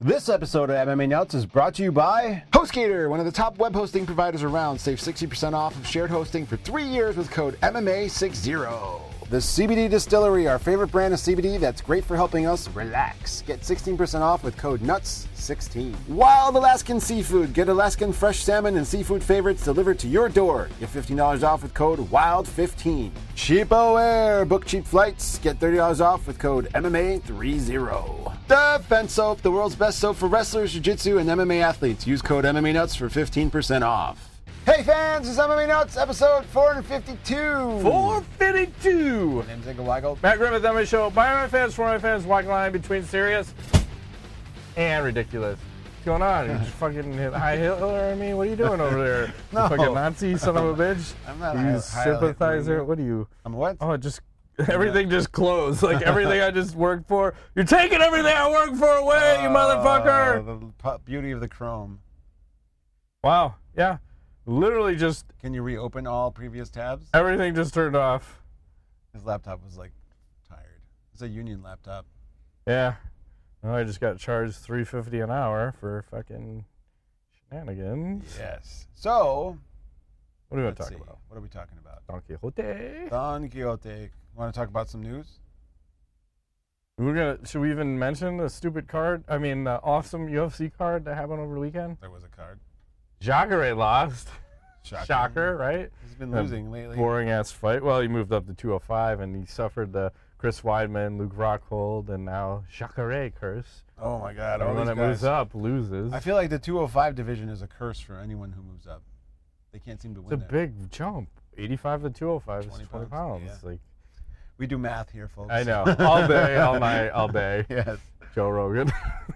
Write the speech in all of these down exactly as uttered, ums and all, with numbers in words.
This episode of M M A Nuts is brought to you by HostGator, one of the top web hosting providers around. Save sixty percent off of shared hosting for three years with code M M A sixty. The C B D Distillery, our favorite brand of C B D that's great for helping us relax. Get sixteen percent off with code nuts sixteen. Wild Alaskan Seafood. Get Alaskan fresh salmon and seafood favorites delivered to your door. Get fifteen dollars off with code wild fifteen. Cheapo Air. Book cheap flights. Get thirty dollars off with code M M A thirty. Defense Soap, the world's best soap for wrestlers, jiu-jitsu, and M M A athletes. Use code M M A Nuts for fifteen percent off. Hey fans, it's M M A Nuts, episode four fifty-two. four fifty-two. My name's Inga Weigel. Matt Griffith, M M A Show. By M M A fans, for M M A fans, walking line between serious and ridiculous. What's going on? You just fucking hit high Hitler at me? What are you doing over there? No. You fucking Nazi son of a bitch. I'm not you high- sympathizer. Hitler. What are you? I'm what? Oh, it just everything just closed. Like everything I just worked for. You're taking everything I worked for away, you motherfucker. Uh, the pu- beauty of the Chrome. Wow. Yeah. Literally just Can you reopen all previous tabs? everything just turned off. His laptop was like tired. It's a union laptop. Yeah. Well, I just got charged three fifty an hour for fucking shenanigans. Yes. So, What are we going to let's talk see. about? What are we talking about? Don Quixote. Don Quixote. Want to talk about some news? We're gonna. Should we even mention the stupid card? I mean, the awesome U F C card that happened over the weekend. There was a card. Jacare lost. Shocker. Shocker, right? He's been A losing lately. Boring ass fight. Well, he moved up to two oh five and he suffered the Chris Weidman, Luke Rockhold, and now Jacare curse. Oh my God! All Everyone these that moves guys. up loses. I feel like the two oh five division is a curse for anyone who moves up. They can't seem to It's win a it. big jump. eighty-five to two oh five is twenty twenty pounds, pounds. yeah. Like We do math here, folks. I know. All day, all night, all day. Yes. Joe Rogan.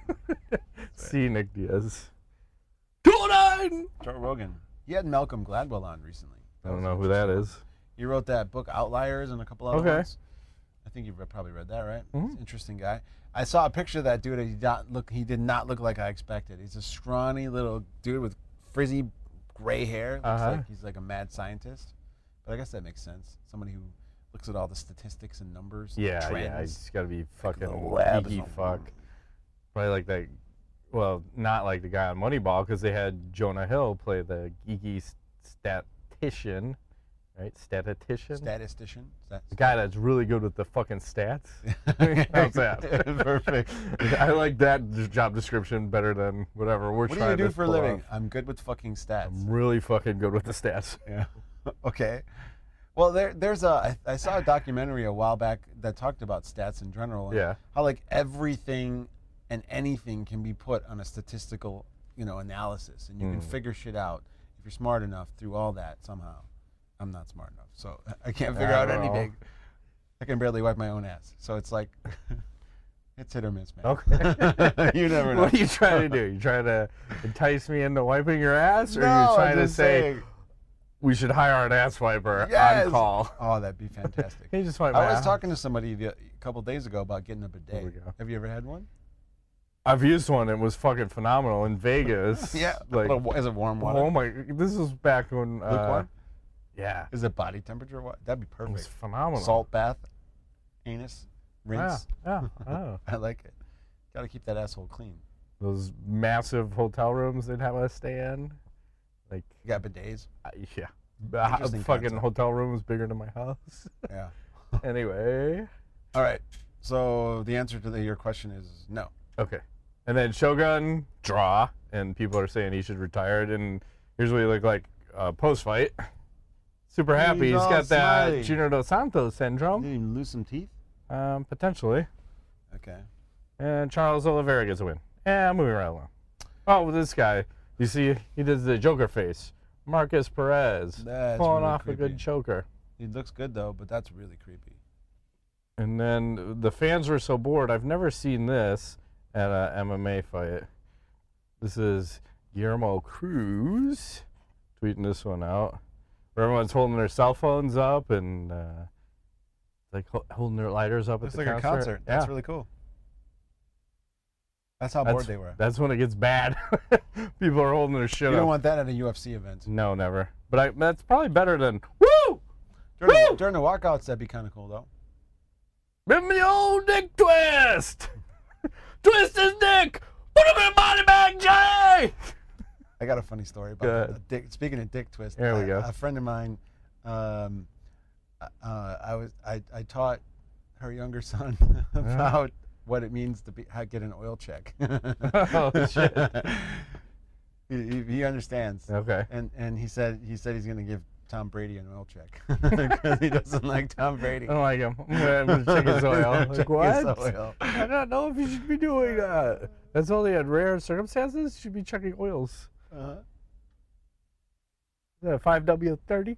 See Nick Diaz. two oh nine! Joe Rogan. He had Malcolm Gladwell on recently. I don't know who that is. He wrote that book Outliers and a couple other Okay. ones. I think you've read, probably read that, right? Mhm. He's an interesting guy. I saw a picture of that dude. And he, not look, he did not look like I expected. He's a scrawny little dude with frizzy gray hair. Looks Uh-huh. like he's like a mad scientist. But I guess that makes sense. Somebody who looks at all the statistics and numbers. and Yeah, trends. yeah. He's got to be fucking the lab is geeky on fuck. board. Probably like that. Well, not like the guy on Moneyball because they had Jonah Hill play the geeky statistician, right? Statistician. Statistician. Stat- The guy that's really good with the fucking stats. How's that? Perfect. I like that d- job description better than whatever we're What do trying you do to for a pull living? off. I'm good with fucking stats. I'm really fucking good with the stats. Yeah. Okay. Well, there, there's a. I, I saw a documentary a while back that talked about stats in general. And Yeah. How like everything and anything can be put on a statistical, you know, analysis, and you can Mm. figure shit out if you're smart enough through all that somehow. I'm not smart enough, so I can't figure out Well. anything. I can barely wipe my own ass, so it's like it's hit or miss, man. Okay. You never know. What are you trying to do? You trying to entice me into wiping your ass, or No, are you I'm trying to just say saying- we should hire an ass wiper Yes. on call? Oh, that'd be fantastic. Can you just wipe my I was ass? talking to somebody the, a couple days ago about getting a Here we bidet. go. Have you ever had one? I've used one. It was fucking phenomenal in Vegas. Yeah. Like, But wa- is it warm water? oh my! This was back when. Uh, Lukewarm? yeah. Is it body temperature? What? That'd be It was perfect. phenomenal. Salt bath, anus, Yeah. rinse. Yeah. Oh. I like it. Got to keep that asshole clean. Those massive hotel rooms they'd have us stay in. Like, You got bidets? uh, yeah. The ho- Interesting fucking concept. hotel room was bigger than my house. Yeah. Anyway. All right. So the answer to the, your question is no. Okay. And then Shogun, draw, and people are saying he should retire. And here's what he looked like uh, post-fight. Super happy. He's He's all got that smiley. Junior Dos Santos syndrome, Did he lose some teeth? um, potentially. Okay. And Charles Oliveira gets a win. Yeah, moving right along. Oh, with this guy, you see, he does the Joker face. Marcus Perez That's pulling really off a good creepy. choker. He looks good though, but that's really creepy. And then the fans were so bored. I've never seen this at a M M A fight. This is Guillermo Cruz tweeting this one out. Where everyone's holding their cell phones up and uh, like ho- holding their lighters up Looks at the like concert. a concert. That's Yeah. really cool. That's how That's, bored they were. that's when it gets bad. People are holding their shit You up. don't want that at a U F C event. No, never. But I, that's probably better than woo. During, Woo! the, during the walkouts, that'd be kind of cool though. Give me the old dick twist. Twist his dick. Put him in got a funny story about Good. that. A dick, speaking of dick twist, There we I- go. A friend of mine, um, uh, I was I, I taught her younger son about what it means to be how get an oil check. Oh, shit. he, he, he understands. Okay. And and he said he said he's gonna give Tom Brady an oil check because he doesn't like Tom Brady. I don't like him. I'm gonna, I'm gonna check his oil. Check Like, his what? oil. I don't know if you should be doing that. That's only at rare circumstances. You should be checking oils. Uh-huh. Is that a five W thirty?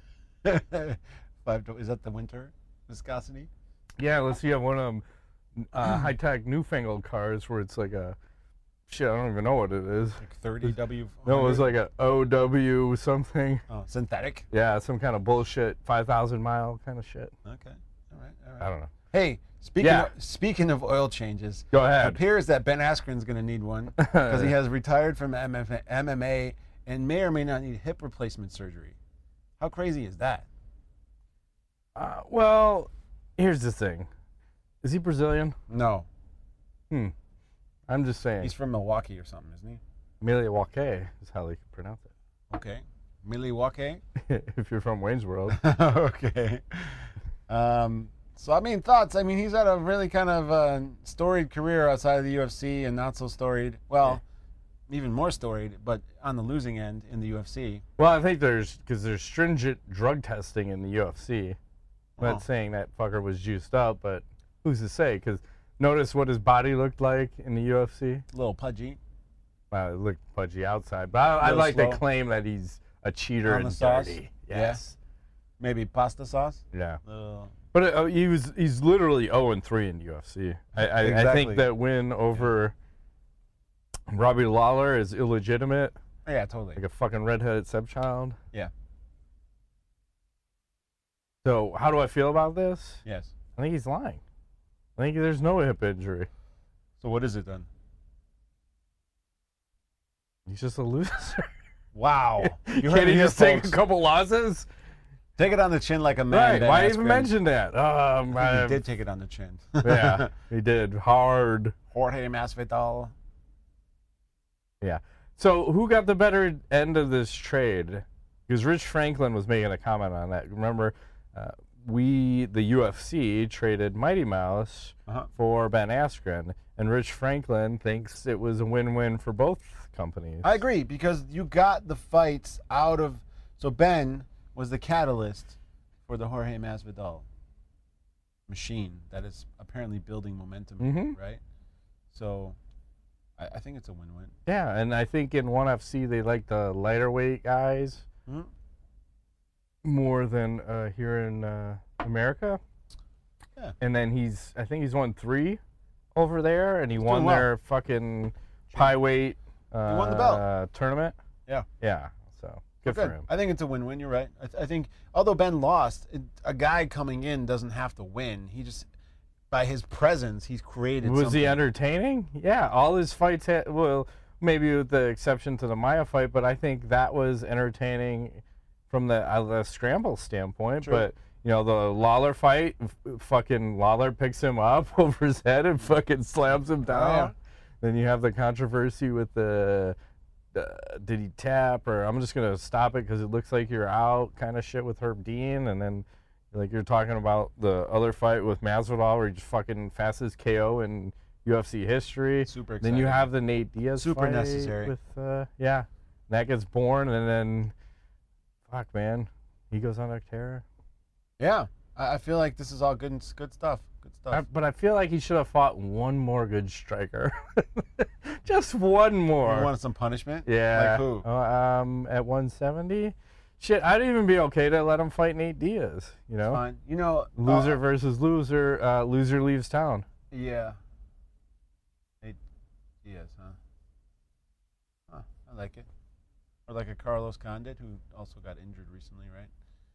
Five. Is that the winter viscosity? Yeah, let's see. You have one of them uh, high-tech newfangled cars where it's like a shit. I don't even know what it is. Like thirty W. No, it was like a O W something. Oh, synthetic. Yeah, some kind of bullshit five thousand mile kind of shit. Okay. All right. All right. I don't know. Hey, speaking Yeah. of, speaking of oil changes, Go it ahead. appears that Ben Askren's going to need one because he has retired from M M A and may or may not need hip replacement surgery. How crazy is that? Uh, well, here's the thing. Is he Brazilian? No, Hmm. I'm just saying. he's from Milwaukee or something, isn't he? Milwaukee is how they can pronounce Okay, Milwaukee. it. If you're from Wayne's World. Okay. Um, so I mean, thoughts. I mean, he's had a really kind of uh, storied career outside of the U F C, and not so storied. Well, even more storied, but on the losing end in the U F C. Well, I think there's because there's stringent drug testing in the U F C. I'm Oh. not saying that fucker was juiced up, but who's to say? Because notice what his body looked like in the U F C. A little pudgy. Well, it looked pudgy outside, but I, I Little like slow. to claim that he's a cheater On and the sauce? dirty. Yeah. Yes. Maybe pasta sauce. Yeah. Uh, But uh, he was he's literally oh and three in the U F C. I, I, I Exactly. think that win over Robbie Lawler is illegitimate, yeah, totally. like a fucking redheaded stepchild. Yeah. So how do I feel about this? Yes. I think he's lying. I think there's no hip injury. So what is it then? He's just a loser. Wow. You heard Can't it he here, just take a folks. couple losses? Take it on the chin like a man. Right. Ben Why even Askren. mention that? Um, I think I- he did take it on the chin. yeah, he did hard. Jorge Masvidal. Yeah. So who got the better end of this trade? Because Rich Franklin was making a comment on that. Remember, uh, we, the U F C, traded Mighty Mouse Uh-huh. for Ben Askren, and Rich Franklin thinks it was a win-win for both companies. I agree because you got the fights out of. So Ben was the catalyst for the Jorge Masvidal machine that is apparently building momentum, Mhm. right? So I, I think it's a win-win. Yeah, and I think in ONE F C they like the lighter weight guys Mhm. more than uh, here in uh, America. Yeah. And then he's, I think he's won three over there, and he He's won doing well. their fucking pie weight uh, won the belt. tournament. Yeah. Yeah. So good Good. for him. I think it's a win-win. You're right. I, th- I think although Ben lost, it, a guy coming in doesn't have to win. He just, by his presence, he's created. Was something. he entertaining? Yeah, all his fights had, well, maybe with the exception to the Maya fight, but I think that was entertaining from the, uh, the scramble standpoint. True. But, you know, the Lawler fight, f- fucking Lawler picks him up over his head and fucking slams him down. Oh, yeah. Then you have the controversy with the, the did he tap, or I'm just going to stop it because it looks like you're out kind of shit with Herb Dean. And then, like, you're talking about the other fight with Masvidal where he just fucking fastest K O in U F C history. Super exciting. Then you have the Nate Diaz Super fight necessary. with, uh, yeah, that gets born, and then, fuck, man, he goes on a tear. Yeah, I, I feel like this is all good and good stuff. Good stuff. I, but I feel like he should have fought one more good striker. Just one more. You wanted some punishment? Yeah. Like who? Uh, um, at one seventy? Shit, I'd even be okay to let him fight Nate Diaz, you know? Fine. You know, Loser uh, versus loser. Uh, loser leaves town. yeah. Nate Diaz, huh? Huh, I like it. Or like a Carlos Condit, who also got injured recently, right?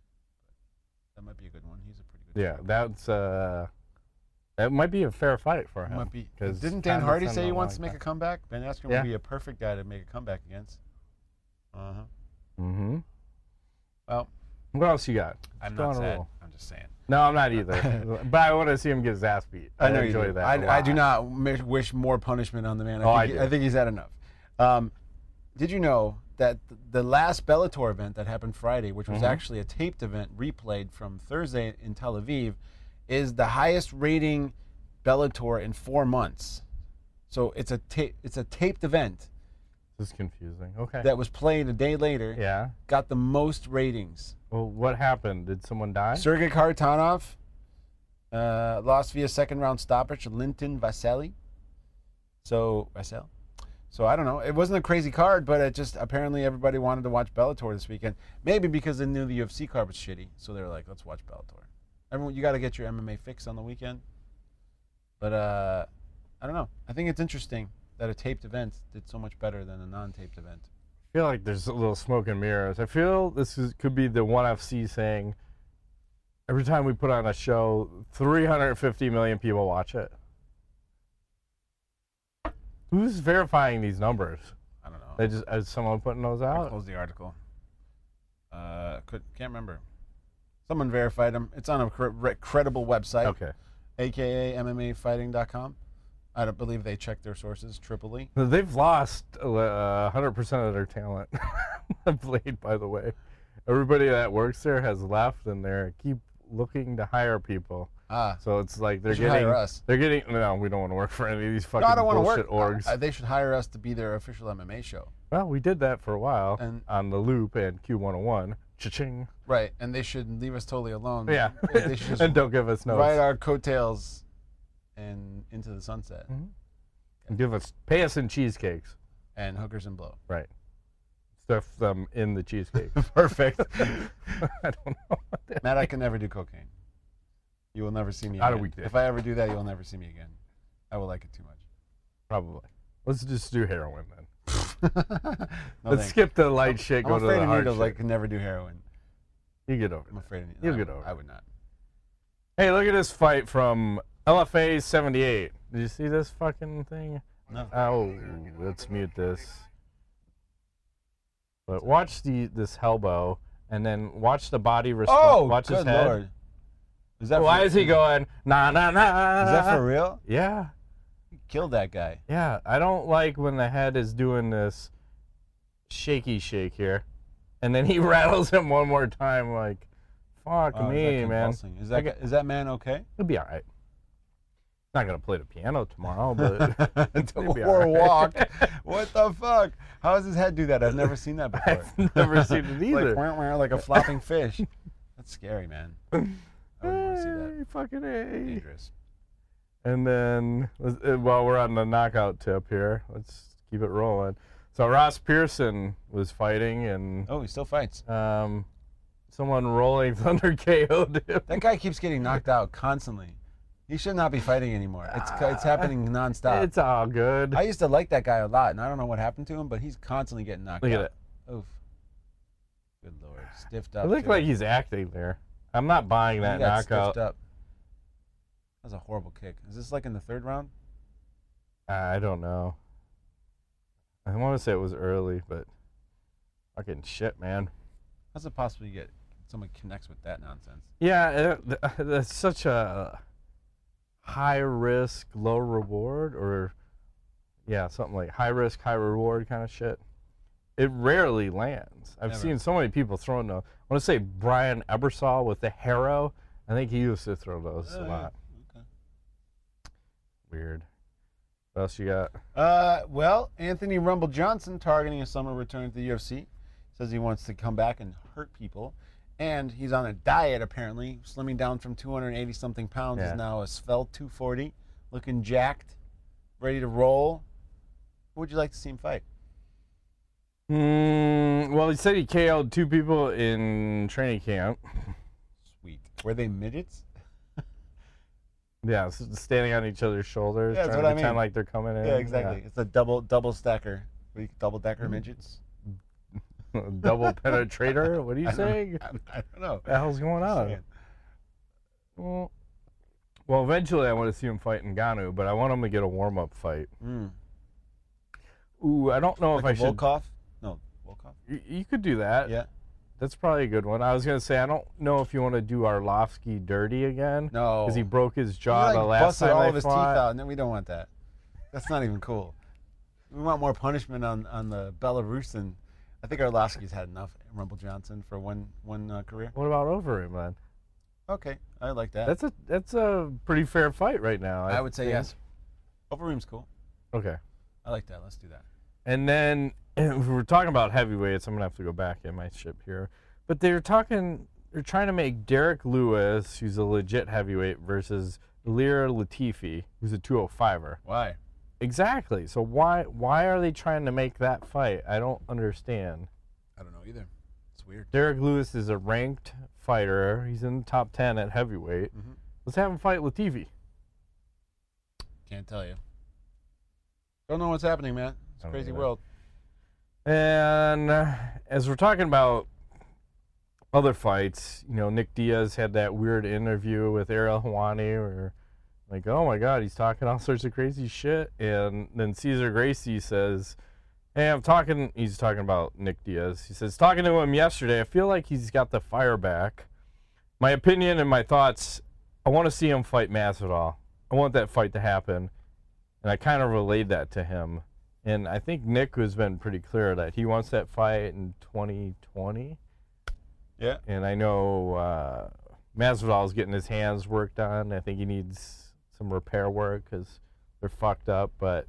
That might be a good one. He's a pretty good. Yeah, striker. that's, uh, that might be a fair fight for him. Might be. 'cause Didn't Dan Condit's Hardy been say he a wants long to make a time. comeback? Ben Askren Yeah. would be a perfect guy to make a comeback against. Uh huh. Mm-hmm. Well, What else you got? I'm Just go not on a sad. roll. I'm just saying. No, I'm not either. But I want to see him get his ass beat. I, I know you enjoy do. that. a I, I do lot. not mi- wish more punishment on the man. I Oh, think, I he- do. I think he's had enough. Um, did you know that th- the last Bellator event that happened Friday, which was Mhm. actually a taped event replayed from Thursday in Tel Aviv, is the highest rating Bellator in four months. So it's a ta- it's a taped event This is confusing. Okay. that was played a day later. yeah. Got the most ratings. Well, what happened? Did someone die? Sergey Kharitonov uh, lost via second round stoppage to Linton Vasily. So Vasil. So I don't know. It wasn't a crazy card, but it just apparently everybody wanted to watch Bellator this weekend. Maybe because they knew the U F C card was shitty, so they were like, "Let's watch Bellator." Everyone, you got to get your M M A fix on the weekend. But uh, I don't know. I think it's interesting that a taped event did so much better than a non-taped event. I feel like there's a little smoke and mirrors. I feel this is, could be the one F C saying, every time we put on a show, three hundred fifty million people watch it. Who's verifying these numbers? I don't know. They just is someone putting those I out? closed the article. Uh, could can't remember. Someone verified them. It's on a cre- re- credible website, Okay. aka M M A fighting dot com. I don't believe they checked their sources. Tripoli. They've lost uh, one hundred percent of their talent. Blade, by the way. Everybody that works there has left, and they keep looking to hire people. Ah, So it's like they're they should getting. hire us. They're getting. No, we don't want to work for any of these fucking No, I don't want to bullshit work. orgs. Uh, they should hire us to be their official M M A show. Well, we did that for a while And- on the Loop and Q one oh one. Cha-ching. Right, and they should leave us totally alone. Yeah. They should just And don't give us notes. ride our coattails and into the sunset. Mhm. And give us, pay us in cheesecakes. And hookers and blow. Right. Stuff them in the cheesecake. Perfect. I don't know. What that Matt, I can never do cocaine. You will never see me On a again. weekday. If I ever do that, you'll never see me again. I will like it too much. Probably. Let's just do heroin then. No, Let's thanks. skip the light shit, I'm go to afraid the of hard needles. shit. I could never do heroin. You get over I'm it. afraid of needles. You'll I get would- over I it. would not. Hey, look at this fight from L F A seventy-eight. Did you see this fucking thing? No. Oh, let's mute this. But watch the this elbow, and then watch the body respond. Oh, watch good his head. Lord. Is that Why for, is he going, nah, nah, nah? Is that for real? Yeah, He killed that guy. yeah. I don't like when the head is doing this shaky shake here. And then he rattles him one more time, like, fuck Oh, is me, that man. convulsing? Is that, I get- is that man okay? He'll be all right. Not going to play the piano tomorrow, but he'll be all or right. walk. What the fuck? How does his head do that? I've never seen that before. I've never seen it either. like, wah, wah, like a flopping fish. That's scary, man. I wouldn't want to see that. Hey, fucking A. Dangerous. And then, let's- uh, while we're on the knockout tip here, let's keep it rolling. So Ross Pearson was fighting, and Oh, he still fights. um, someone rolling thunder K O'd him. That guy keeps getting knocked out constantly. He should not be fighting anymore. It's it's happening nonstop. It's all good. I used to like that guy a lot, and I don't know what happened to him, but he's constantly getting knocked Look out. at it. Oof. Good lord. Stiffed up. It looked too. like he's acting there. I'm not buying He that got knockout. stiffed up. That was a horrible kick. Is this like in the third round? I don't know. I want to say it was early, but fucking shit, man. How's it possible you get someone connects with that nonsense? Yeah, it, that's such a high risk, low reward, or yeah, something like high risk, high reward kind of shit. It rarely lands. I've Never. seen so many people throwing those. I want to say Brian Ebersol with the Harrow. I think he used to throw those a Oh, yeah. lot. Okay. Weird. What else you got? Uh, well, Anthony Rumble Johnson targeting a summer return to the U F C. Says he wants to come back and hurt people. And he's on a diet, apparently. Slimming down from two hundred eighty something pounds. Yeah. Is now a svelte two forty. Looking jacked. Ready to roll. Who would you like to see him fight? Mm, well, he said he K O'd two people in training camp. Sweet. Were they midgets? Yeah, s- standing on each other's shoulders, Yeah, that's trying what to I pretend mean. like they're coming in. Yeah, exactly. It's a double double stacker. We- Double decker Mm-hmm. midgets. Yeah. Double penetrator? What are you I don't- saying? I, I don't know. What the hell's going Just on? saying. Well, well, eventually I want to see him fight Ngannou, but I want him to get a warm-up fight. Mm. Ooh, I don't know Like if I a should. Volkov? No, Volkov? You, you could do that. Yeah. That's probably a good one. I was gonna say I don't know if you want to do Arlovsky dirty again. No. Because he broke his He, jaw like, the last busted time all they of his fought. teeth out. No, we don't want that. That's not even cool. we want more punishment on, on the Belarusian. I think Arlovsky's had enough. Rumble Johnson for one one uh, career. What about Overeem, then? Okay, I like that. That's a that's a pretty fair fight right now. I, I would say think. yes. Overeem's cool. Okay. I like that. Let's do that. And then if we're talking about heavyweights, I'm gonna have to go back in my ship here. But they're talking, they're trying to make Derek Lewis, who's a legit heavyweight, versus Ilir Latifi, who's a two oh five-er. Why? Exactly. So why why are they trying to make that fight? I don't understand. I don't know either. It's weird. Derek Lewis is a ranked fighter. He's in the top ten at heavyweight. Mm-hmm. Let's have him fight Latifi. Can't tell you. Don't know what's happening, man. It's a crazy either. world. And uh, as we're talking about other fights, you know, Nick Diaz had that weird interview with Ariel Helwani where, like, oh my God, he's talking all sorts of crazy shit. And then Cesar Gracie says, hey, I'm talking, he's talking about Nick Diaz. He says, talking to him yesterday, I feel like he's got the fire back. My opinion and my thoughts, I want to see him fight Masvidal. I want that fight to happen. And I kind of relayed that to him. And I think Nick has been pretty clear that he wants that fight in twenty twenty. Yeah. And I know uh, Masvidal is getting his hands worked on. I think he needs some repair work because they're fucked up. But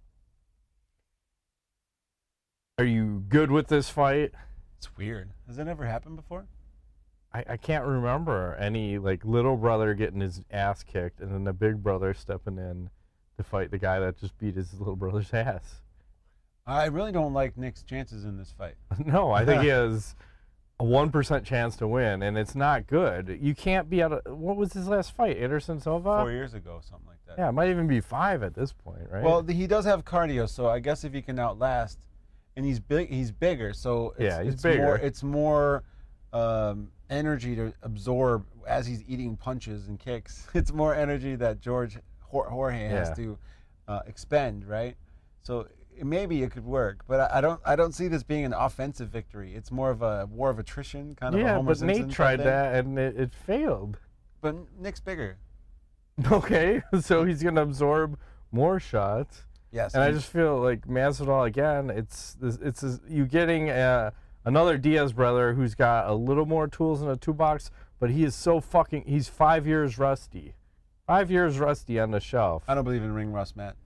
are you good with this fight? It's weird. Has that ever happened before? I, I can't remember any like little brother getting his ass kicked and then the big brother stepping in to fight the guy that just beat his little brother's ass. I really don't like Nick's chances in this fight. No, I think he has a one percent chance to win, and it's not good. You can't be out of, what was his last fight, Anderson Silva? Four years ago, something like that. Yeah, it might even be five at this point, right? Well, he does have cardio, so I guess if he can outlast, and he's big, he's bigger, so it's, Yeah, he's it's bigger. more, it's more um, energy to absorb as he's eating punches and kicks. It's more energy that George Jor- Jorge has Yeah. to uh, expend, right? So maybe it could work, but I, I don't. I don't see this being an offensive victory. It's more of a war of attrition, kind of. a yeah, Homer but Simpson Nate type tried thing. that, and it, it failed. But Nick's bigger. Okay, so he's going to absorb more shots. Yes. And I and- just feel like Masvidal, again, it's this, it's this, you getting uh, another Diaz brother who's got a little more tools in a toolbox, but he is so fucking, he's five years rusty. Five years rusty on the shelf. I don't believe in ring rust, Matt.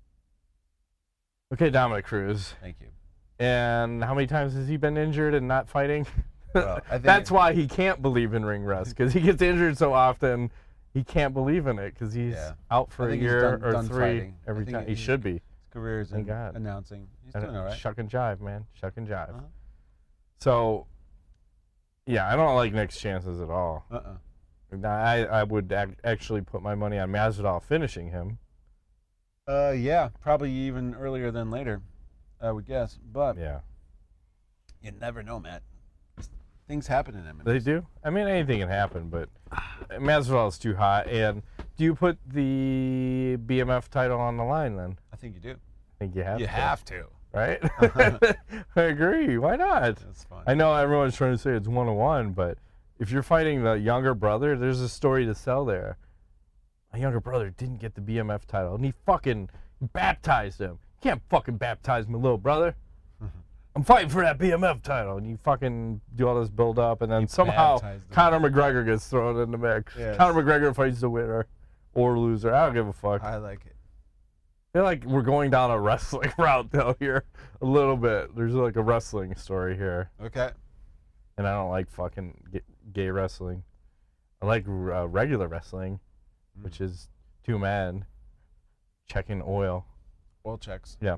Okay, Dominic Cruz. Thank you. And how many times has he been injured and not fighting? Well, I think That's why he can't believe in ring rust, because he gets injured so often, he can't believe in it, because he's Yeah. out I for a think he's year done- or done three fighting. I every think time. it- He he's- should be. his career is Thank in God. announcing. He's And doing all right. Shuck and jive, man. Shuck and jive. Uh-huh. So, yeah, I don't like Nick's chances at all. Uh-uh. I, I would ac- actually put my money on Masvidal finishing him. Uh, yeah, probably even earlier than later, I would guess. But Yeah. you never know, Matt. Things happen in M M A. They do? I mean, anything can happen, but Masvidal is too hot. And do you put the B M F title on the line then? I think you do. I think you have You to. have to. Right? I agree. Why not? That's fun. I know everyone's trying to say it's one on one, but if you're fighting the younger brother, there's a story to sell there. My younger brother didn't get the B M F title, and he fucking baptized him. You can't fucking baptize my little brother. I'm fighting for that B M F title, and you fucking do all this build up, and then You somehow baptized him. Conor McGregor gets thrown in the mix. Yes. Conor McGregor fights the winner or loser. I don't give a fuck. I like it. I feel like we're going down a wrestling route though here a little bit. There's like a wrestling story here, Okay. and I don't like fucking g- gay wrestling. I like uh, regular wrestling, Mm. which is two men checking oil. Oil checks. Yeah.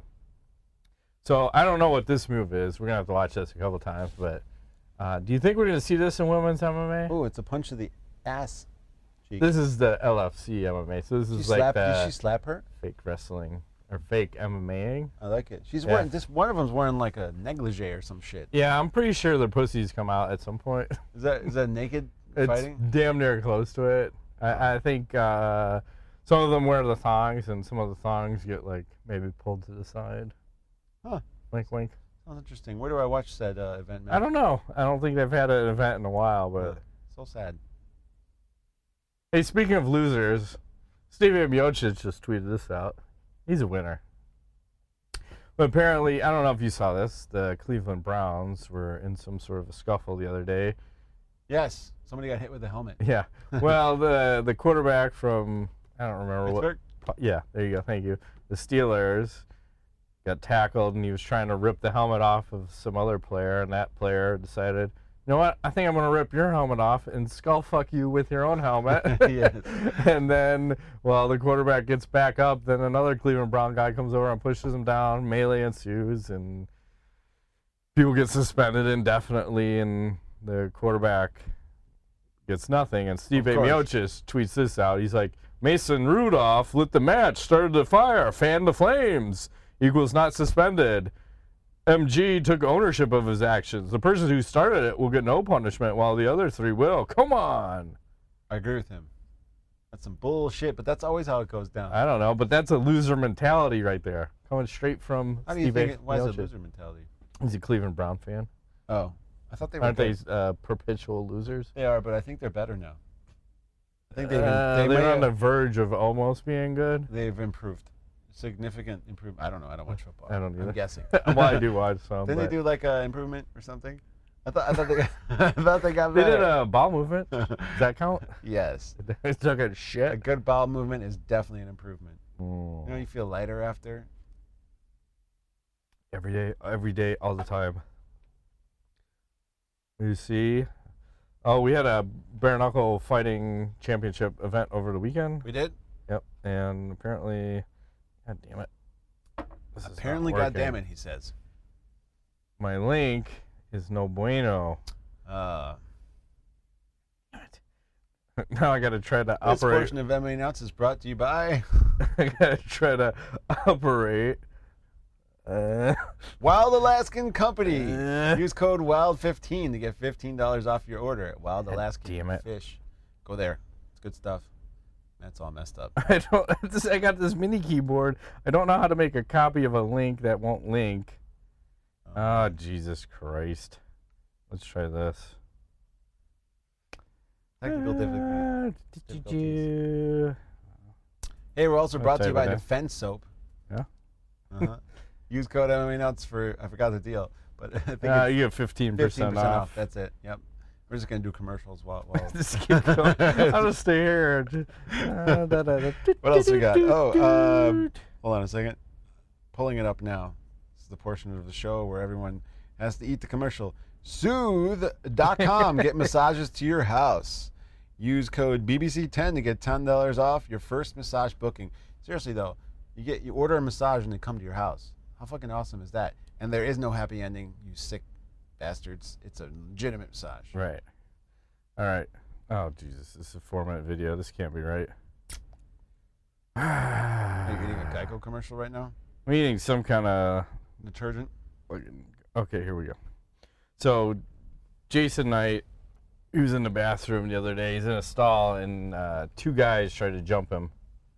So I don't know what this move is. We're gonna have to watch this a couple times, but uh, do you think we're gonna see this in women's M M A? Oh, it's a punch to the ass cheek. This is the L F C M M A, so this Did is she like slap, the did she slap her? fake wrestling or fake MMAing. I like it. She's Yeah. wearing this. One of them's wearing like a negligee or some shit. Yeah, I'm pretty sure their pussies come out at some point. Is that is that naked It's fighting? damn near close to it. I, I think uh, some of them wear the thongs, and some of the thongs get like maybe pulled to the side. Huh. Wink, wink. Sounds interesting. Where do I watch said uh, event, Matt? I don't know. I don't think they've had an event in a while, but. Ugh, so sad. Hey, speaking of losers, Steven Miocic just tweeted this out. He's a winner. But apparently, I don't know if you saw this, the Cleveland Browns were in some sort of a scuffle the other day. Yes, somebody got hit with a helmet. Yeah. Well, the the quarterback from, I don't remember Pittsburgh? what. Yeah, there you go. Thank you. The Steelers got tackled, and he was trying to rip the helmet off of some other player, and that player decided, you know what, I think I'm going to rip your helmet off and skull fuck you with your own helmet. Yes. And then, well, the quarterback gets back up, then another Cleveland Brown guy comes over and pushes him down, melee ensues, and people get suspended indefinitely, and the quarterback gets nothing. And Steve Miocic tweets this out. He's like, Mason Rudolph lit the match, started the fire, fanned the flames, equals not suspended. M G took ownership of his actions. The person who started it will get no punishment, while the other three will. Come on. I agree with him. That's some bullshit, but that's always how it goes down. I don't know, but that's a loser mentality right there. Coming straight from How do you Steve think it, why is Miocic. it a loser mentality? He's a Cleveland Brown fan. Oh, I thought they were Aren't good. they uh, perpetual losers? They are, but I think they're better now. I think they've, Uh, they they're may on the have- verge of almost being good. they've improved. Significant improvement. I don't know. I don't watch football. I don't either. I'm guessing. Well, I do watch some. Didn't they but do like an improvement or something? I thought I thought they got, I thought they got They better. did a ball movement. Does that count? Yes. They took a A shit. good bowel movement is definitely an improvement. Mm. You know, you feel lighter after. Every day, every day, all the time. You see? Oh, we had a bare knuckle fighting championship event over the weekend. We did? Yep, and apparently, god damn it. This is not Apparently, working. goddamn it, he says. My link is no bueno. Uh, Now I gotta try to this operate. portion of M M A Announced is brought to you by I gotta try to operate. Uh, Wild Alaskan Company. Uh. Use code wild fifteen to get fifteen dollars off your order at Wild God Alaskan damn it. Fish. Go there. It's good stuff. That's all messed up. I don't. This, I got this mini keyboard. I don't know how to make a copy of a link that won't link. Oh, Jesus Christ! Let's try this. Technical difficulty. Ah, difficulties. Hey, we're also I'll brought to you type by it in. Defense Soap. Yeah. Uh-huh. Use code M M A Announced for, I forgot the deal, but I think Uh, it's you get fifteen fifteen percent percent off. off. That's it. Yep. We're just going to do commercials while. while Just keep going. I'll just stay here. Uh, da, da, da. What else we got? Oh, um, hold on a second. Pulling it up now. This is the portion of the show where everyone has to eat the commercial. Soothe dot com. Get massages to your house. Use code B B C ten to get ten dollars off your first massage booking. Seriously, though, you get you order a massage and they come to your house. How fucking awesome is that? And there is no happy ending, you sick bastards. It's a legitimate massage. Right. All right. Oh, Jesus. This is a four-minute video. This can't be right. Are you getting a Geico commercial right now? I'm eating some kind of... Detergent? Okay, here we go. So, Jason Knight, he was in the bathroom the other day. He's in a stall, and uh, two guys tried to jump him.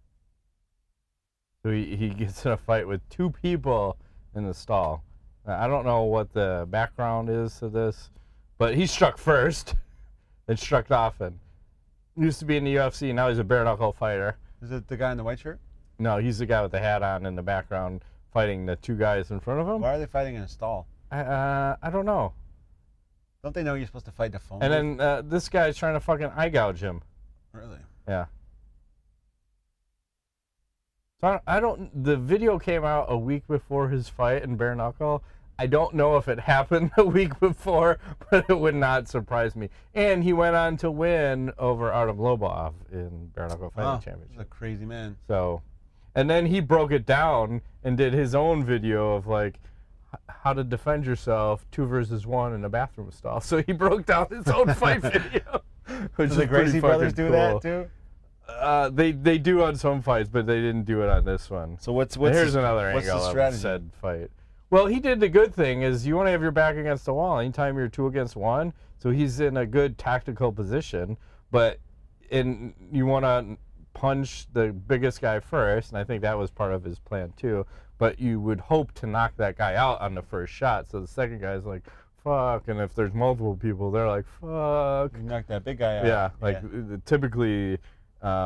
So he, he gets in a fight with two people in the stall. Uh, I don't know what the background is to this, but he struck first, then struck often. Used to be in the U F C, now he's a bare knuckle fighter. Is it the guy in the white shirt? No, he's the guy with the hat on in the background fighting the two guys in front of him. Why are they fighting in a stall? I, uh, I don't know. Don't they know you're supposed to fight the phone? And booth? then uh, this guy's trying to fucking eye gouge him. Really? Yeah. So I don't, I don't. The video came out a week before his fight in bare knuckle. I don't know if it happened a week before, but it would not surprise me. And he went on to win over Artem Lobov in bare knuckle fighting Oh, he's championship. a crazy man. So, and then he broke it down and did his own video of like h- how to defend yourself two versus one in a bathroom stall. So he broke down his own fight video. Which Do is the pretty Gracie brothers fucking do cool. that too? Uh, they they do on some fights, but they didn't do it on this one. So what's And what's here's the, another what's angle the of strategy? said fight. Well, he did the good thing is you want to have your back against the wall anytime you're two against one. So he's in a good tactical position, but in you want to punch the biggest guy first, and I think that was part of his plan too. But you would hope to knock that guy out on the first shot, so the second guy's like, "Fuck," and if there's multiple people, they're like, "Fuck." You knock that big guy out. Yeah, like uh, typically, um,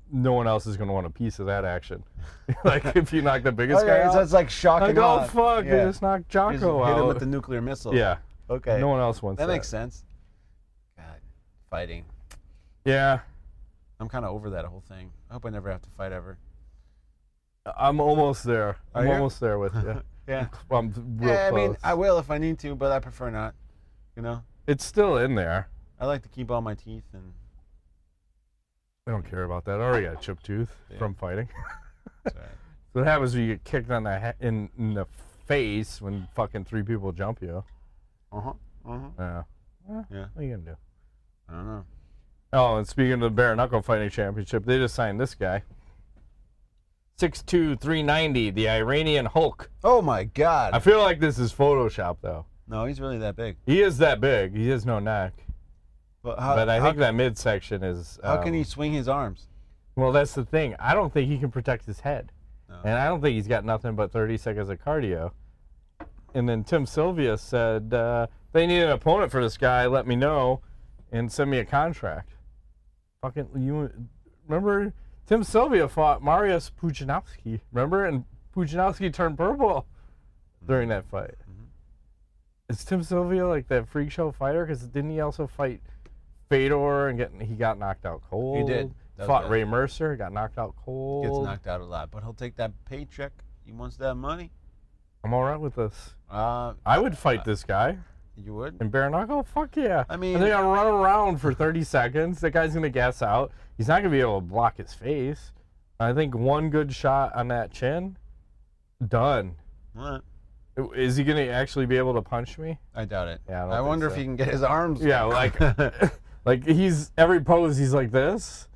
no one else is going to want a piece of that action. Like, if you knock the biggest Okay, guy out. so it's like shock Like, and oh, awe. fuck, Yeah. they just knocked Jocko Just out. hit him with the nuclear missile. Yeah. Okay. No one else wants that. That makes sense. God, fighting. Yeah. I'm kind of over that whole thing. I hope I never have to fight ever. I'm almost there. Are I'm you? almost there with you. Yeah. I'm real Yeah, I close. mean, I will if I need to, but I prefer not. You know? It's still in there. I like to keep all my teeth and... I don't care about that. I already got a chipped tooth Yeah. from fighting. That's all right. So what happens when you get kicked on the he- in, in the face when fucking three people jump you? Uh-huh. Uh-huh. Yeah. Eh, Yeah. What are you gonna do? I don't know. Oh, and speaking of the bare knuckle fighting championship, they just signed this guy. six two, three ninety, the Iranian Hulk. Oh, my God. I feel like this is Photoshop, though. No, he's really that big. He is that big. He has no neck. But, how, but I how, think that midsection is... How can um, he swing his arms? Well, that's the thing. I don't think he can protect his head. No. And I don't think he's got nothing but thirty seconds of cardio. And then Tim Sylvia said, uh, they need an opponent for this guy, let me know, and send me a contract. Fucking, you remember Tim Sylvia fought Mariusz Pudzianowski, remember? And Pudzianowski turned purple during that fight. Mm-hmm. Is Tim Sylvia like that freak show fighter? Because didn't he also fight Fedor and get he got knocked out cold? He did. That was Fought bad. Ray Mercer, got knocked out cold. Gets knocked out a lot, but he'll take that paycheck. He wants that money. I'm all right with this. Uh, I would fight this guy. You would? And bare knuckle? Fuck yeah. I mean- and they're gonna run around for thirty seconds. That guy's gonna gas out. He's not gonna be able to block his face. I think one good shot on that chin, done. What? Is he gonna actually be able to punch me? I doubt it. Yeah, I don't I think wonder so. if he can get his arms. Yeah, like, like he's every pose he's like this.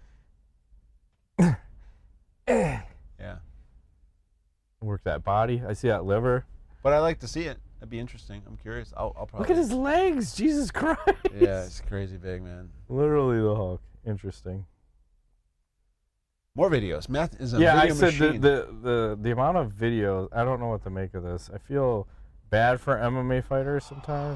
Yeah. Work that body. I see that liver. But I like to see it. That'd be interesting. I'm curious. I'll, I'll probably. Look at his legs. Jesus Christ. Yeah, it's crazy big, man. Literally the Hulk. Interesting. More videos. Matt is a Yeah, I video said the, machine. the the the amount of videos. I don't know what to make of this. I feel bad for M M A fighters sometimes.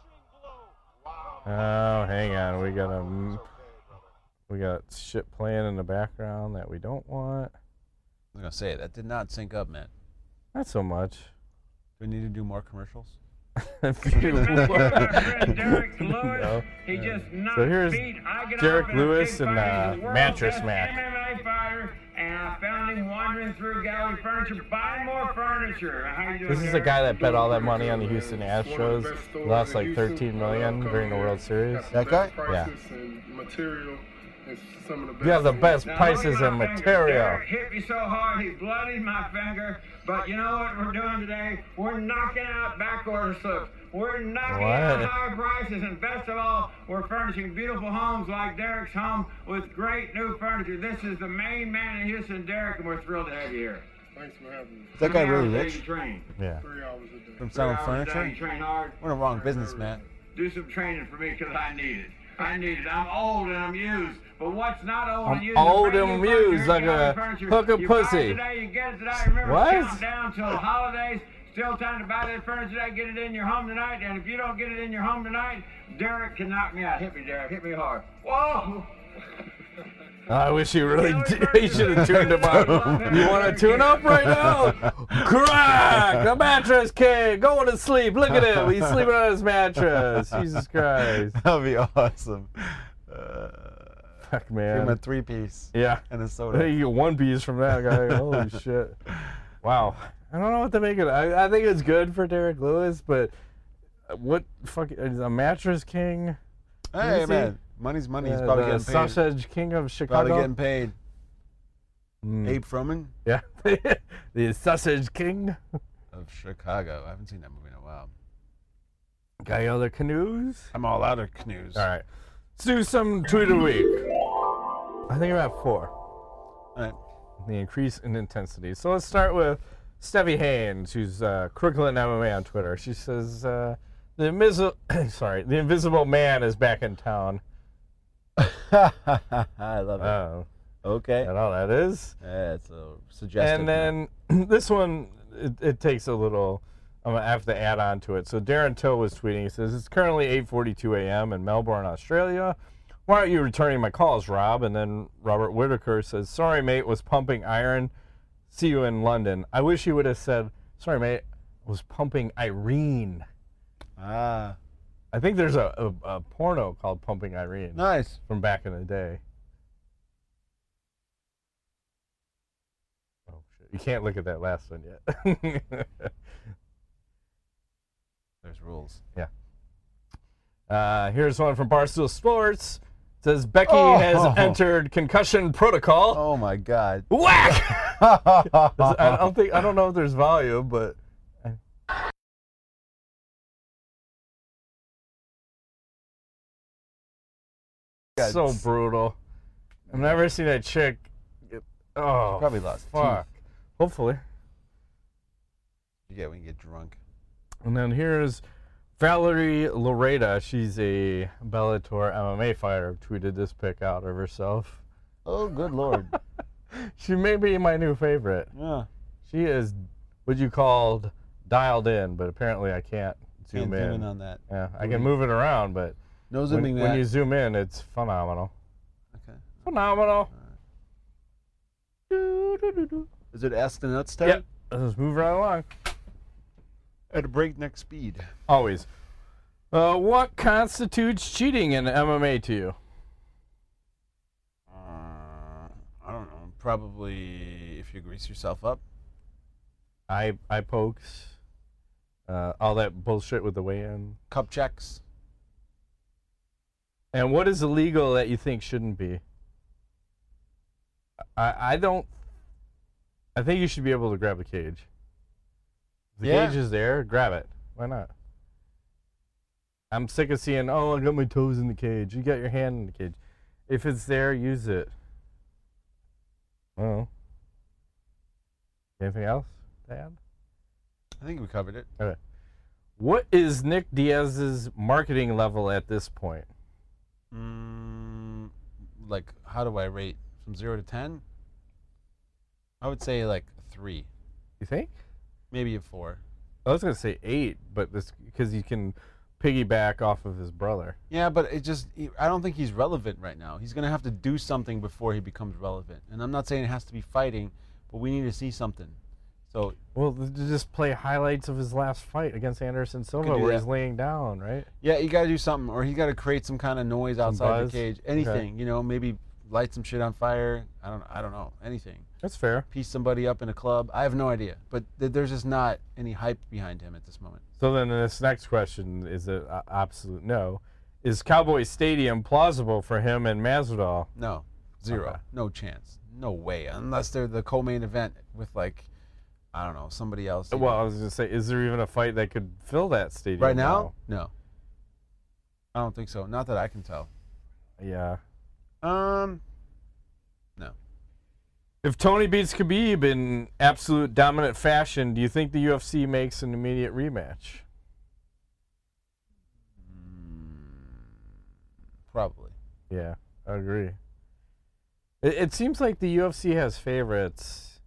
Oh, hang on. We got a we got shit playing in the background that we don't want. I was gonna say that did not sync up, Matt. Not so much. Do we need to do more commercials? If you want. Derek Lewis, No. he just knocked So here's beat Igonov Derek in a Lewis big and, fight. uh, He's the world's Mattress best Mac. M M A fighter, and I found him wandering through Gallery Furniture, buying more furniture. How you doing, This is the Derek? guy that bet all that money on the Houston Astros. Lost like thirteen million during the World Series. That guy? Yeah. Material and some of the best. You have the best Now, prices look at and my finger. material. Derek hit me so hard he bloodied my finger. But you know what we're doing today? We're knocking out back order slips. We're knocking out What? high prices, and best of all, we're furnishing beautiful homes like Derek's home with great new furniture. This is the main man in Houston, Derek, and we're thrilled to have you here. Thanks for having me. Is that guy How many really hours a day rich? you train? Yeah. Three hours a day. From Three selling hours a day, furniture? you train hard. We're in the wrong business, Matt. Do some training for me because I need it. I need it. I'm old and I'm used. But what's not old I'm and used? old is brand and new used, furniture, like Gallery a furniture. hook of You buy it pussy. today, you get it today. Remember, What? count down till the holidays. Still time to buy that furniture today. Get it in your home tonight. And if you don't get it in your home tonight, Derek can knock me out. Hit me, Derek. Hit me hard. Whoa! I wish he really did. He should have tuned him up. You want to tune up right now? Crack! The mattress king going to sleep. Look at him. He's sleeping on his mattress. Jesus Christ. That'd be awesome. Uh, Fuck, give him a man. three piece Yeah. and a Hey, soda. you get one piece from that guy. Holy shit. Wow. I don't know what to make of it. I, I think it's good for Derek Lewis, but what fuck is a mattress king? Hey, is he? man. Money's money. He's Uh, probably the getting paid. sausage king of Probably Chicago. getting paid. Mm. Abe Froman Yeah. The sausage king. of Chicago. I haven't seen that movie in a while. Got other canoes? I'm all out of canoes. All right. Let's do some tweet of the week. I think about four. All right. The increase in intensity. So let's start with Steffi Haynes, who's uh, Crooklyn M M A on Twitter. She says, uh, the, invisible, sorry, the Invisible Man is back in town. I love it. Oh, Okay. is that all that is? Yeah, it's a suggestive. And then this one, it, it takes a little, I'm going to have to add on to it. So Darren Till was tweeting, he says, it's currently eight forty-two a.m. in Melbourne, Australia. Why aren't you returning my calls, Rob? And then Robert Whitaker says, sorry, mate, was pumping iron. See you in London. I wish he would have said, sorry, mate, was pumping Irene. Ah. I think there's a, a, a porno called Pumping Irene. Nice. From back in the day. Oh, shit. You can't look at that last one yet. There's rules. Yeah. Uh, here's one from Barstool Sports. It says, Becky Oh. has entered concussion protocol. Oh, my God. Whack! I don't think I don't know if there's volume, but God. so brutal. I've never seen a chick. Get, oh, Probably lost fuck. Hopefully. You get when you get drunk. And then here's Valerie Loretta. She's a Bellator M M A fighter. Tweeted this pic out of herself. Oh, good Lord. She may be my new favorite. Yeah. She is what you called dialed in, but apparently I can't zoom Can't in. zoom in on that. Yeah, I can move it around, but No when, zooming when that. you zoom in, it's phenomenal. Okay. Phenomenal. Is it Ask the Nuts time? Yep. Let's move right along. At a breakneck speed. Always. Uh, what constitutes cheating in M M A to you? Uh, I don't know. Probably if you grease yourself up. Eye, eye pokes. Uh, all that bullshit with the weigh-in. Cup checks. And what is illegal that you think shouldn't be? I I don't. I think you should be able to grab the cage. If the Yeah. cage is there, grab it. Why not? I'm sick of seeing, oh, I got my toes in the cage. You got your hand in the cage. If it's there, use it. Oh. Anything else to add? I think we covered it. Okay. What is Nick Diaz's marketing level at this point? Mm, like, how do I rate from zero to ten? I would say like three, You think? maybe a four. I was gonna say eight, but this because you can piggyback off of his brother. Yeah, but it just, I don't think he's relevant right now. He's going to have to do something before he becomes relevant. And I'm not saying it has to be fighting, but we need to see something. So, Well, th- just play highlights of his last fight against Anderson Silva, do where that. he's laying down, right? yeah, you got to do something, or he got to create some kind of noise outside buzz? the cage. Anything, you know, maybe light some shit on fire. I don't, I don't know, anything. That's fair. Piece somebody up in a club. I have no idea, but th- there's just not any hype behind him at this moment. So then this next question is an uh, absolute no. Is Cowboy Stadium plausible for him and Masvidal? No, zero, Okay. no chance, no way, unless they're the co-main event with like, I don't know, somebody else. Well, I was gonna say, is there even a fight that could fill that stadium right now, no. I don't think so. Not that I can tell. Yeah. Um, no. If Tony beats Khabib in absolute dominant fashion, do you think the U F C makes an immediate rematch? Probably. Yeah, I agree. It, it seems like the U F C has favorites,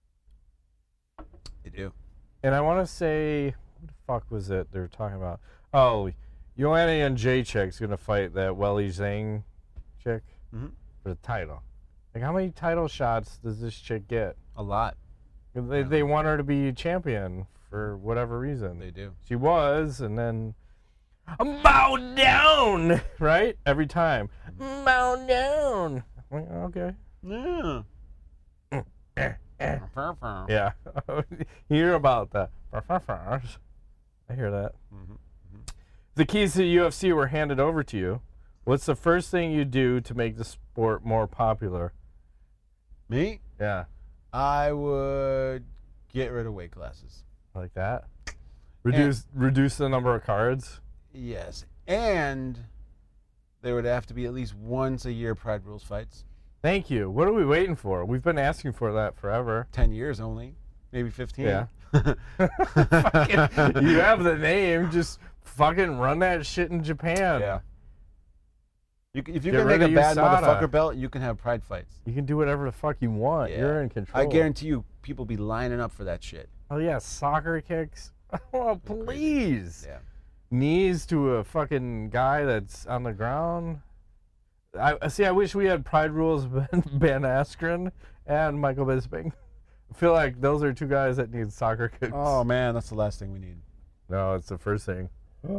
They do. and I want to say, what the fuck was it they were talking about? Oh, Joanna Jędrzejczyk's gonna fight that Weili Zhang chick Mhm. for the title. Like, how many title shots does this chick get? A lot. They they want her to be champion for whatever reason. They do. She was, and then bow down, right? Every time, bow down. I'm like, okay. Yeah. Yeah, you hear about that. I hear that. Mhm. The keys to the U F C were handed over to you. What's the first thing you do to make the sport more popular? Me? Yeah, I would get rid of weight classes. like that. Reduce reduce the number of cards. Yes. And there would have to be at least once a year Pride Rules fights. Thank you. What are we waiting for? We've been asking for that forever. Ten years only. Maybe fifteen. Yeah. Fucking- you have the name. Just fucking run that shit in Japan. Yeah. You, can- if you Get can rid make a of bad U S A D A. motherfucker belt, you can have Pride fights. You can do whatever the fuck you want. Yeah. You're in control. I guarantee you, people be lining up for that shit. Oh yeah, soccer kicks. Oh please. Yeah. Knees to a fucking guy that's on the ground. I see. I wish we had Pride Rules, Ben, Ben Askren, and Michael Bisping. I feel like those are two guys that need soccer kicks. Oh man, that's the last thing we need. No, it's the first thing.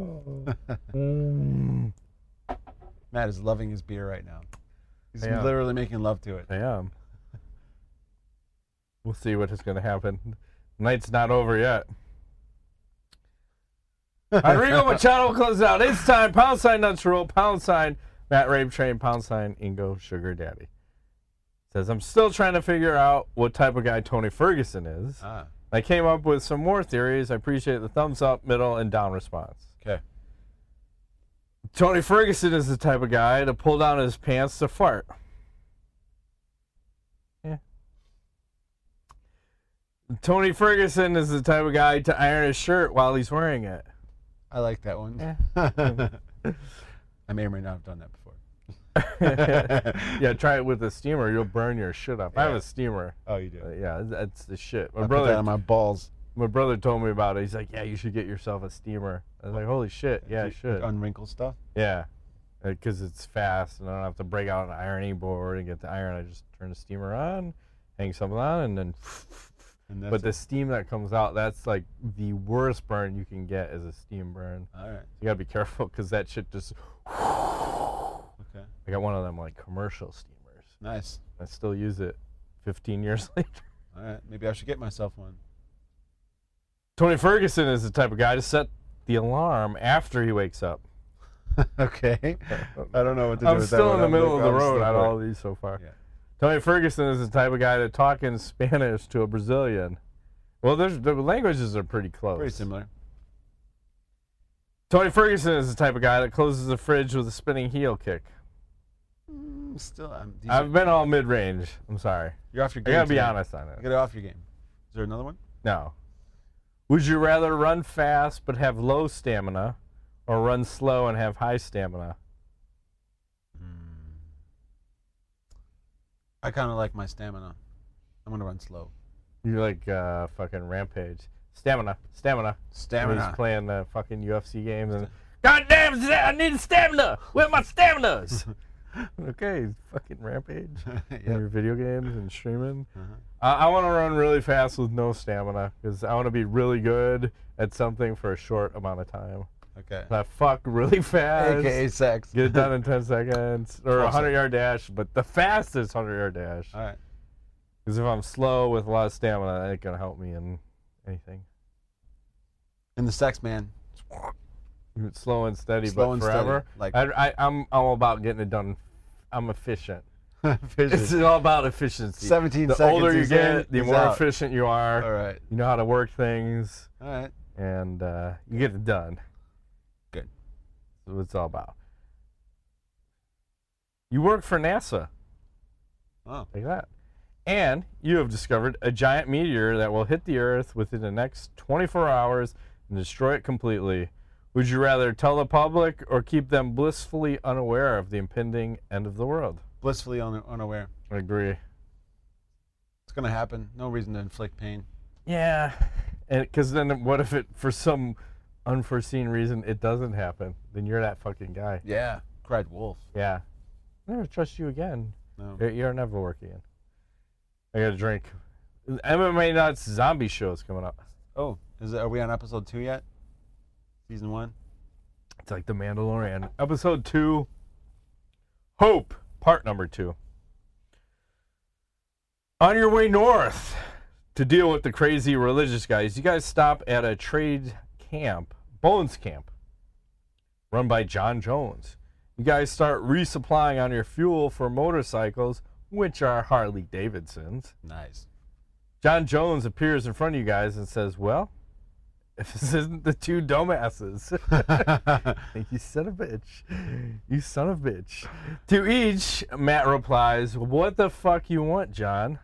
mm. Matt is loving his beer right now. He's I am. literally making love to it. I am. We'll see what is going to happen. Night's not over yet. Enrico Machado closes out. It's time. Pound sign Nuts Rule. Pound sign Matt Rape Train. Pound sign Ingo Sugar Daddy. Says, I'm still trying to figure out what type of guy Tony Ferguson is. Ah. I came up with some more theories. I appreciate the thumbs up, middle, and down response. Okay. Tony Ferguson is the type of guy to pull down his pants to fart. Yeah. Tony Ferguson is the type of guy to iron his shirt while he's wearing it. I like that one. Yeah. I may or may not have done that before. Yeah, try it with a steamer. You'll burn your shit up. Yeah. I have a steamer. Oh, you do? Uh, yeah, that's the shit. My I put brother, that on my balls. my brother told me about it. He's like, yeah, you should get yourself a steamer. I was like, holy shit, yeah, I should. Unwrinkle stuff? Yeah, because it's fast, and I don't have to break out an ironing board and get the iron. I just turn the steamer on, hang something on, and then. And that's But the it. steam that comes out, that's like the worst burn you can get is a steam burn. All right. You gotta be careful because that shit just. Okay. I got one of them like commercial steamers. Nice. I still use it fifteen years later. All right. Maybe I should get myself one. Tony Ferguson is the type of guy to set the alarm after he wakes up. Okay. I don't know what to do I'm with that still one. in the I'm middle like, of the I'm road still on for it. all these so far. Yeah. Tony Ferguson is the type of guy to talk in Spanish to a Brazilian. Well, there's, the languages are pretty close. Pretty similar. Tony Ferguson is the type of guy that closes the fridge with a spinning heel kick. Mm, still, I'm. these I've are- been all mid-range. I'm sorry. You're off your I game. gotta be today. honest on it. Get off your game. Is there another one? No. Would you rather run fast but have low stamina, or run slow and have high stamina? I kind of like my stamina. I'm gonna run slow. You're like uh, fucking Rampage. Stamina, stamina. Stamina. He's playing the fucking U F C games and, God damn, I need stamina. Where are my staminas? Okay, fucking Rampage. Yep. In your video games and streaming. Uh-huh. Uh, I want to run really fast with no stamina because I want to be really good at something for a short amount of time. Okay. I fuck really fast. A K A sex. Get it done in ten seconds or a Awesome. hundred yard dash, but the fastest hundred yard dash. All right. Because if I'm slow with a lot of stamina, that ain't gonna help me in anything. And the sex man. Slow and steady, Slow but and forever. steady, like- I, I, I'm all about getting it done. I'm efficient. It's Vision. all about efficiency. seventeen the seconds. older you he's get, in, the he's more out. efficient you are. All right. You know how to work things, All right. and uh, you get it done. Good. That's what it's all about. You work for NASA. Oh. Like that. And you have discovered a giant meteor that will hit the Earth within the next twenty-four hours and destroy it completely. Would you rather tell the public or keep them blissfully unaware of the impending end of the world? Blissfully un- unaware. I agree. It's gonna happen. No reason to inflict pain. Yeah. And because then what if it, for some unforeseen reason, it doesn't happen? Then you're that fucking guy. Yeah. Cried wolf. Yeah. Never trust you again. No. You're, you're never working again. I got a drink. M M A Nuts zombie show is coming up. Oh, is it, are we on episode two yet? Season one. It's like The Mandalorian. Episode two, Hope, part number two. On your way north to deal with the crazy religious guys, you guys stop at a trade camp, Bones Camp, run by John Jones. You guys start resupplying on your fuel for motorcycles, which are Harley Davidsons. Nice. John Jones appears in front of you guys and says, well, if this isn't the two dumbasses. You son of a bitch. You son of a bitch. To each, Matt replies, what the fuck you want, John?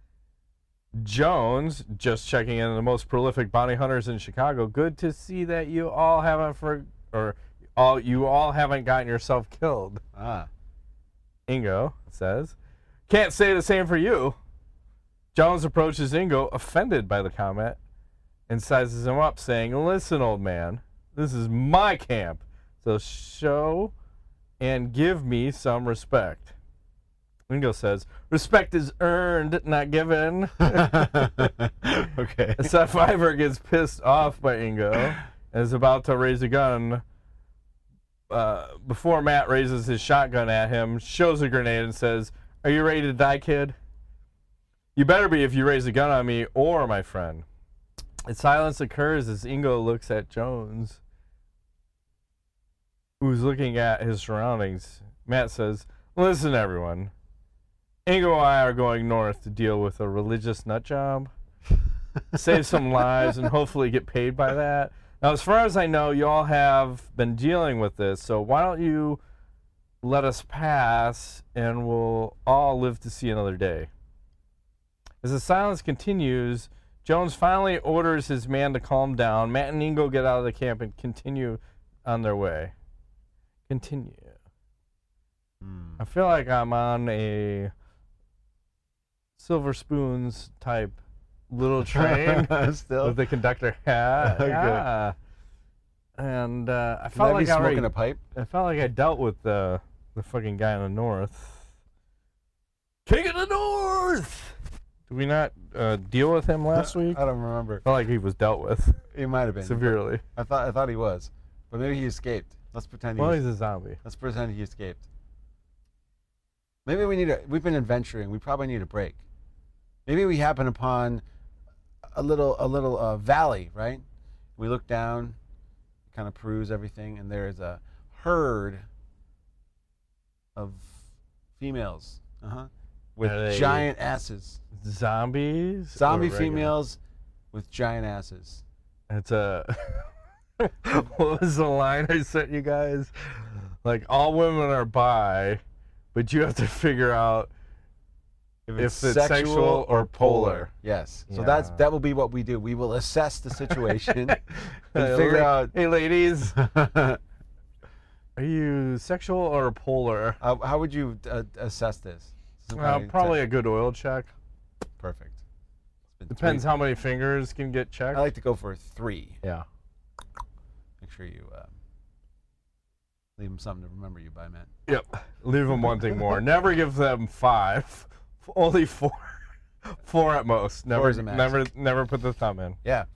Jones, just checking in, the most prolific bounty hunters in Chicago. Good to see that you all haven't for or all you all haven't gotten yourself killed. Ah. Ingo says, can't say the same for you. Jones approaches Ingo, offended by the comment, and sizes him up, saying, listen, old man, this is my camp, so show and give me some respect. Ingo says, respect is earned, not given. Okay. Seth Fiverr gets pissed off by Ingo and is about to raise a gun. Uh, before Matt raises his shotgun at him, shows a grenade and says, are you ready to die, kid? You better be if you raise a gun on me or my friend. A silence occurs as Ingo looks at Jones, who's looking at his surroundings. Matt says, listen, everyone. Ingo and I are going north to deal with a religious nut job, save some lives, and hopefully get paid by that. Now, as far as I know, you all have been dealing with this, so why don't you let us pass, and we'll all live to see another day. As the silence continues, Jones finally orders his man to calm down. Matt and Ingo get out of the camp and continue on their way. Continue. Hmm. I feel like I'm on a Silver Spoons type little train Still. with the conductor hat. Okay. Yeah. And uh, I Might felt be like I smoking already, a pipe. I felt like I dealt with the the fucking guy in the north. King of the North. Did we not uh, deal with him last week? I don't remember. Felt like he was dealt with He might have been severely. I thought I thought he was, but maybe he escaped. Let's pretend. Well, he he's a zombie. Let's pretend he escaped. Maybe we need a. We've been adventuring. We probably need a break. Maybe we happen upon a little a little uh, valley, right? We look down, kind of peruse everything, and there is a herd of females, uh-huh, with Are they giant asses. Zombies. Zombie or regular? females with giant asses. It's a. What was the line I sent you guys? Like, all women are bi, but you have to figure out if it's sexual or polar. Yes. So Yeah. that's that will be what we do. We will assess the situation and Hey, figure la- out. Hey, ladies, are you sexual or polar? How, how would you uh, assess this? Some Uh, kind of probably a test. good oil check. Perfect. It's been Depends three. how many fingers can get checked. I like to go for three. yeah. Make sure you uh, leave them something to remember you by, man. Yep. Leave them one thing more. Never give them five. F- Only four. Four at most. Never, is the max. never, never put the thumb in. Yeah.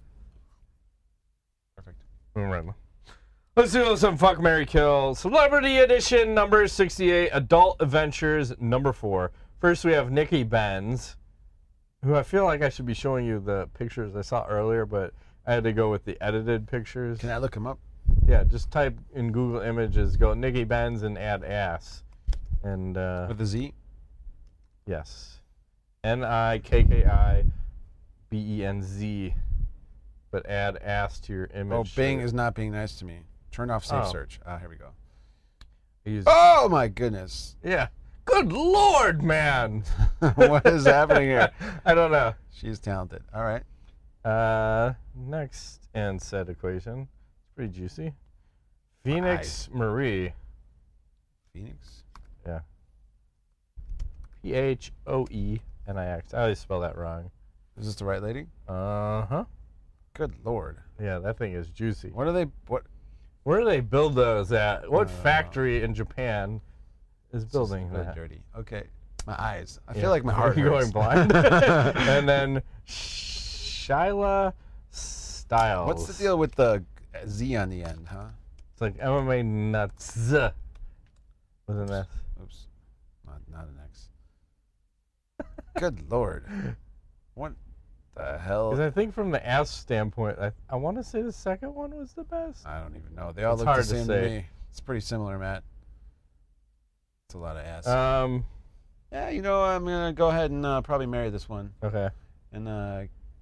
Perfect. Right. Let's do some Fuck, Marry, Kill. Celebrity Edition number sixty-eight. Adult Adventures number four. First we have Nikki Benz, who I feel like I should be showing you the pictures I saw earlier, but I had to go with the edited pictures. Can I look him up? Yeah, just type in Google Images, go Nikki Benz and add ass. And uh, With a Z? yes. N I K K I B E N Z. But add ass to your image. Oh, Bing share. is not being nice to me. Turn off safe Oh. search. Ah, here we go. I use- Oh my goodness. Yeah. Good Lord, man. What is happening here? I don't know. She's talented. All right. Uh, next and said equation. It's pretty juicy. Phoenix Marie. Phoenix. Yeah. P H O E N I X. I always spell that wrong. Is this the right lady? Uh huh. Good Lord. Yeah, that thing is juicy. What are they? What? Where do they build those at? What Uh, factory in Japan is building This is really that? dirty. Okay. My eyes. I Yeah. feel like my heart You're hurts. going blind. And then Shyla Styles. What's the deal with the Z on the end, huh? It's like M M A nuts with an S. Oops. Not, not an X. Good Lord. What the hell? Because I think from the ass standpoint, I, I want to say the second one was the best. I don't even know. They all It's look hard the to same say. to me. It's pretty similar, Matt. It's a lot of ass. Um. yeah, you know, I'm gonna go ahead and uh, probably marry this one, Okay. and uh,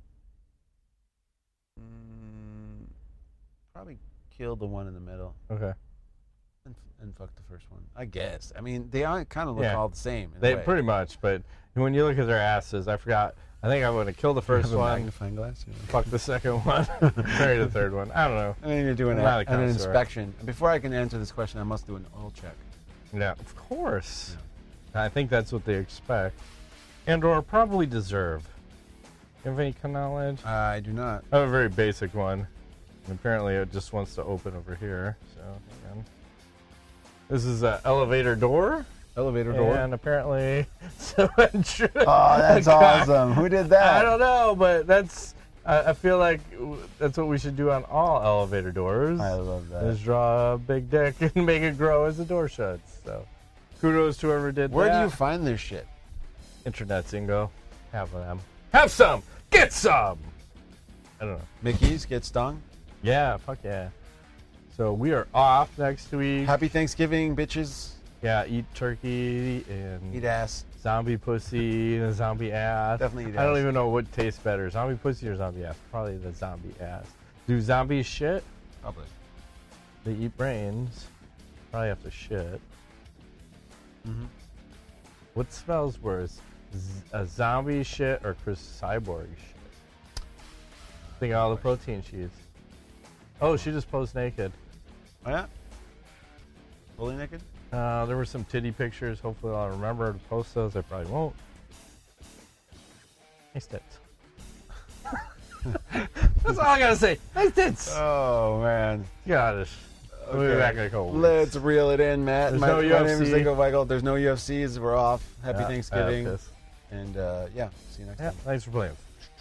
mm, probably kill the one in the middle, Okay. and, and fuck the first one. I guess. I mean, they all kind of look Yeah. all the same. In They a way. pretty much, but when you look at their asses, I forgot. I think I'm going to kill the first Have a one, magnifying glass. Yeah. fuck the second one, marry the third one. I don't know. I mean, you're doing I'm a, not a an connoisseur. inspection. Before I can answer this question, I must do an oil check. Yeah, of course. I think that's what they expect, and or probably deserve. You have any knowledge? I do not. I have a very basic one. And apparently, it just wants to open over here. So, hang on. This is an elevator door. Elevator door. And apparently, someone drew Oh, that's a guy. awesome. Who did that? I don't know, but that's. I, I feel like w- that's what we should do on all elevator doors. I love that. Is draw a big dick and make it grow as the door shuts. So, kudos to whoever did Where that. do you find this shit? Internet Zingo. Have them. Have some. Get some. I don't know. Mickey's get stung. Yeah. Fuck yeah. So we are off next week. Happy Thanksgiving, bitches. Yeah. Eat turkey and Eat ass. zombie pussy and zombie ass. Definitely eat I don't ass. even know what tastes better, zombie pussy or zombie ass. Probably the zombie ass. Do zombies shit? Probably. They eat brains. Probably have to shit. Mm-hmm. What smells worse? Z- a zombie shit or Chris Cyborg shit? Think of all the protein sheets. Oh, she just posed naked. Oh, yeah? Fully naked? Uh, there were some titty pictures. Hopefully I'll remember to post those. I probably won't. Nice tits. That's all I gotta say. Nice tits. Oh, man. Got it. We'll be back in a couple weeks. Let's reel it in, Matt. There's my, no my U F name is C. Zingo Weigel. There's no U F Cs. We're off. Happy Yeah, Thanksgiving. I have this. And, uh, yeah, see you next Yeah, time. thanks for playing.